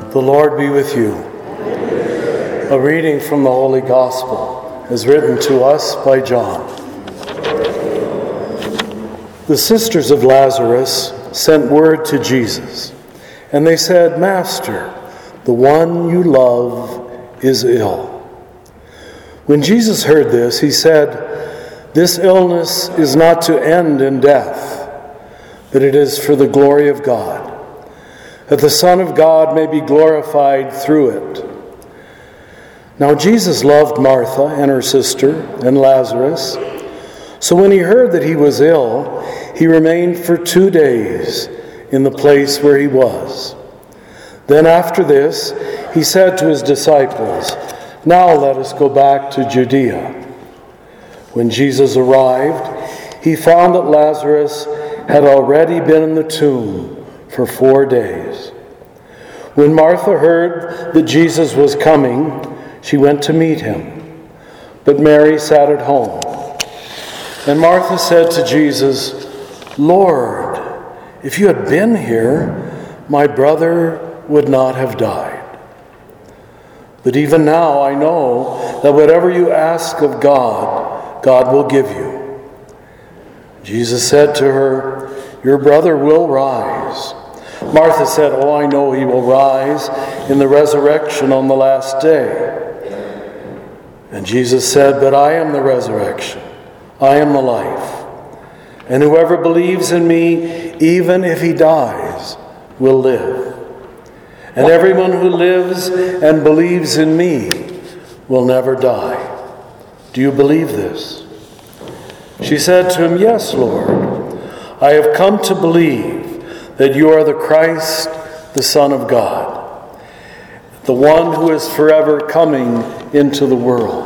The Lord be with you. A reading from the Holy Gospel is written to us by John. The sisters of Lazarus sent word to Jesus, and they said, "Master, the one you love is ill." When Jesus heard this, he said, "This illness is not to end in death, but it is for the glory of God, that the Son of God may be glorified through it." Now Jesus loved Martha and her sister and Lazarus. So when he heard that he was ill, he remained for 2 days in the place where he was. Then after this, he said to his disciples, "Now let us go back to Judea." When Jesus arrived, he found that Lazarus had already been in the tomb for 4 days. When Martha heard that Jesus was coming, she went to meet him, but Mary sat at home. And Martha said to Jesus, "Lord, if you had been here, my brother would not have died. But even now I know that whatever you ask of God, God will give you." Jesus said to her, "Your brother will rise." Martha said, "Oh, I know he will rise in the resurrection on the last day." And Jesus said, "But I am the resurrection. I am the life. And whoever believes in me, even if he dies, will live. And everyone who lives and believes in me will never die. Do you believe this?" She said to him, "Yes, Lord. I have come to believe that you are the Christ, the Son of God, the one who is forever coming into the world."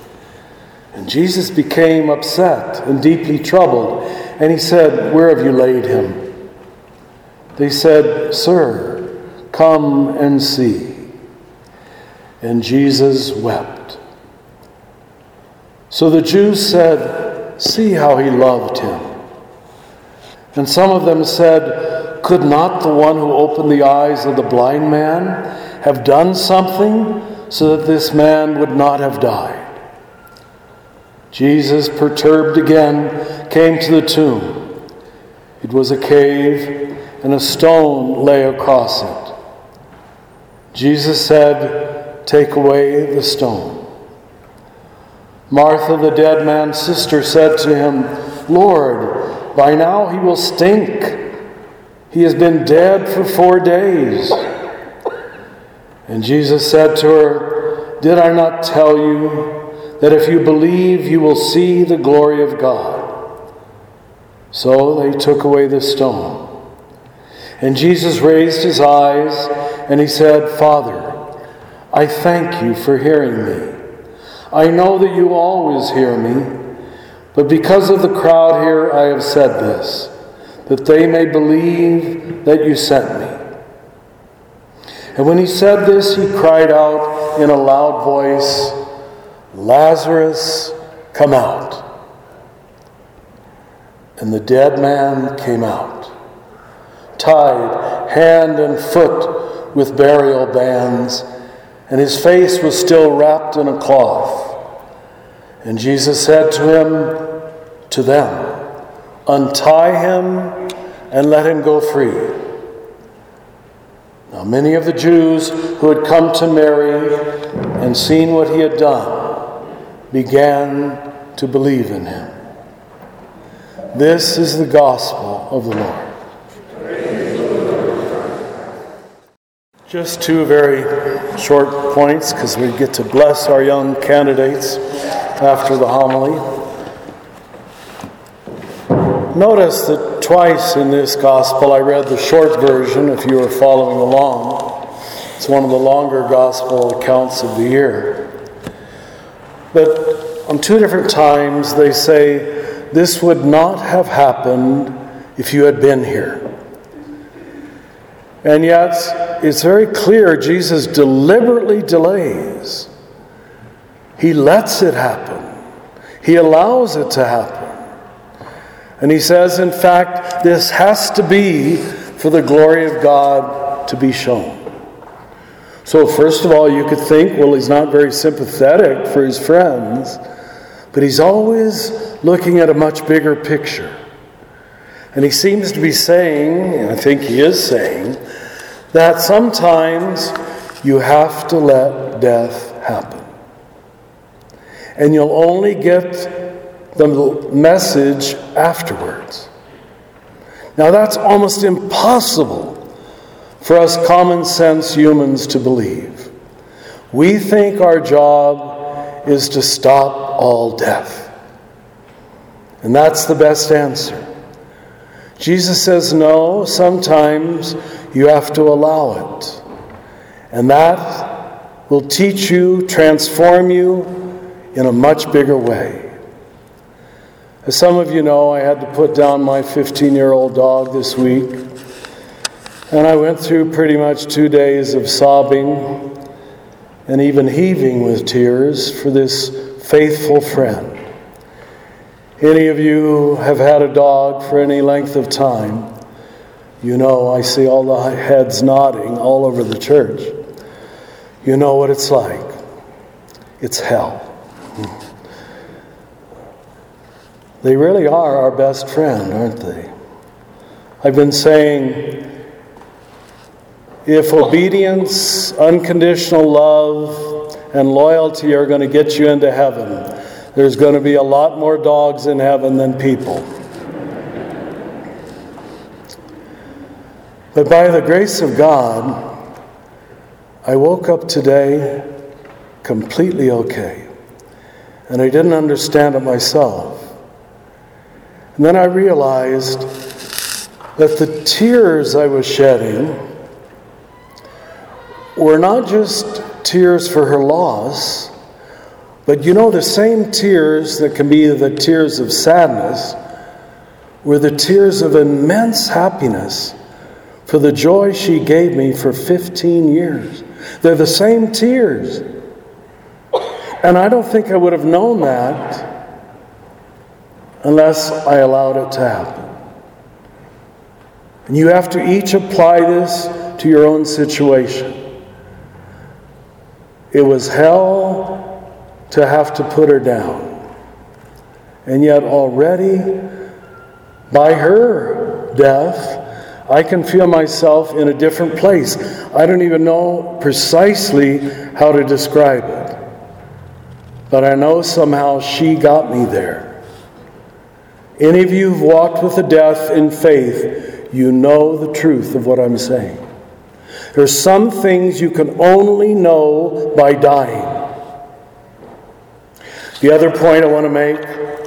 And Jesus became upset and deeply troubled, and he said, "Where have you laid him?" They said, "Sir, come and see." And Jesus wept. So the Jews said, "See how he loved him." And some of them said, "Could not the one who opened the eyes of the blind man have done something so that this man would not have died?" Jesus, perturbed again, came to the tomb. It was a cave, and a stone lay across it. Jesus said, "Take away the stone." Martha, the dead man's sister, said to him, "Lord, by now he will stink. He has been dead for 4 days." And Jesus said to her, "Did I not tell you that if you believe, you will see the glory of God?" So they took away the stone. And Jesus raised his eyes, and he said, "Father, I thank you for hearing me. I know that you always hear me, but because of the crowd here I have said this, that they may believe that you sent me." And when he said this, he cried out in a loud voice, "Lazarus, come out." And the dead man came out, tied hand and foot with burial bands, and his face was still wrapped in a cloth. And Jesus said to them, "Untie him and let him go free." Now many of the Jews who had come to Mary and seen what he had done began to believe in him. This is the gospel of the Lord. Just 2 very short points, because we get to bless our young candidates after the homily. Notice that twice in this gospel, I read the short version if you are following along. It's one of the longer gospel accounts of the year. But on 2 different times they say, "This would not have happened if you had been here." And yet, it's very clear Jesus deliberately delays. He lets it happen. He allows it to happen. And he says, in fact, this has to be for the glory of God to be shown. So first of all, you could think, well, he's not very sympathetic for his friends, but he's always looking at a much bigger picture. And he seems to be saying, and I think he is saying, that sometimes you have to let death happen. And you'll only get the message afterwards. Now that's almost impossible for us common sense humans to believe. We think our job is to stop all death. And that's the best answer. Jesus says, no, sometimes you have to allow it. And that will teach you, transform you in a much bigger way. As some of you know, I had to put down my 15-year-old dog this week. And I went through pretty much 2 days of sobbing and even heaving with tears for this faithful friend. Any of you who have had a dog for any length of time, you know, I see all the heads nodding all over the church. You know what it's like. It's hell. They really are our best friend, aren't they? I've been saying, if obedience, unconditional love, and loyalty are going to get you into heaven, there's going to be a lot more dogs in heaven than people. But by the grace of God, I woke up today completely okay. And I didn't understand it myself. And then I realized that the tears I was shedding were not just tears for her loss, but you know, the same tears that can be the tears of sadness were the tears of immense happiness for the joy she gave me for 15 years. They're the same tears. And I don't think I would have known that unless I allowed it to happen. And you have to each apply this to your own situation. It was hell to have to put her down. And yet already, by her death, I can feel myself in a different place. I don't even know precisely how to describe it. But I know somehow she got me there. Any of you who've walked with the death in faith, you know the truth of what I'm saying. There's some things you can only know by dying. The other point I want to make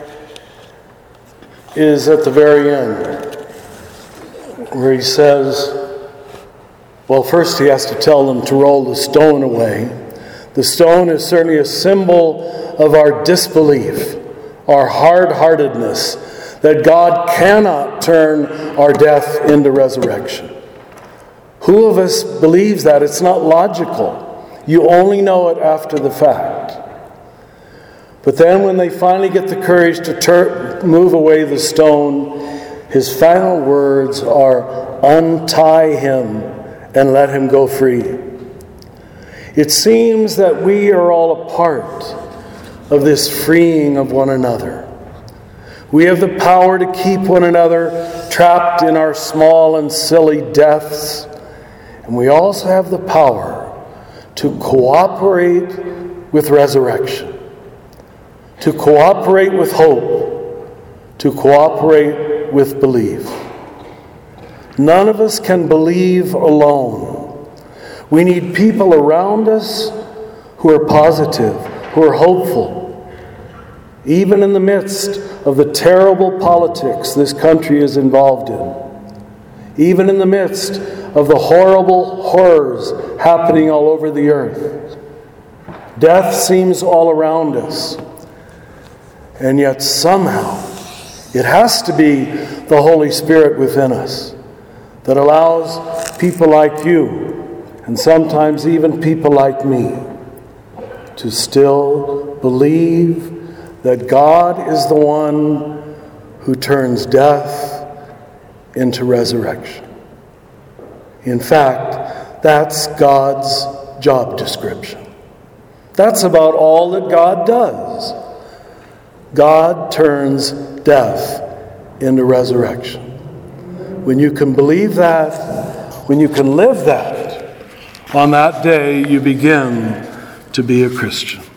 is at the very end, where he says, well, first he has to tell them to roll the stone away. The stone is certainly a symbol of our disbelief, our hard-heartedness, that God cannot turn our death into resurrection. Who of us believes that? It's not logical. You only know it after the fact. But then when they finally get the courage to move away the stone, his final words are, untie him and let him go free. It seems that we are all a part of this freeing of one another. We have the power to keep one another trapped in our small and silly deaths. And we also have the power to cooperate with resurrection, to cooperate with hope, to cooperate with belief. None of us can believe alone. We need people around us who are positive, who are hopeful, even in the midst of the terrible politics this country is involved in, even in the midst of the horrible horrors happening all over the earth. Death seems all around us. And yet somehow it has to be the Holy Spirit within us that allows people like you, and sometimes even people like me, to still believe that God is the one who turns death into resurrection. In fact, that's God's job description. That's about all that God does. God turns death into resurrection. When you can believe that, when you can live that, on that day you begin to be a Christian.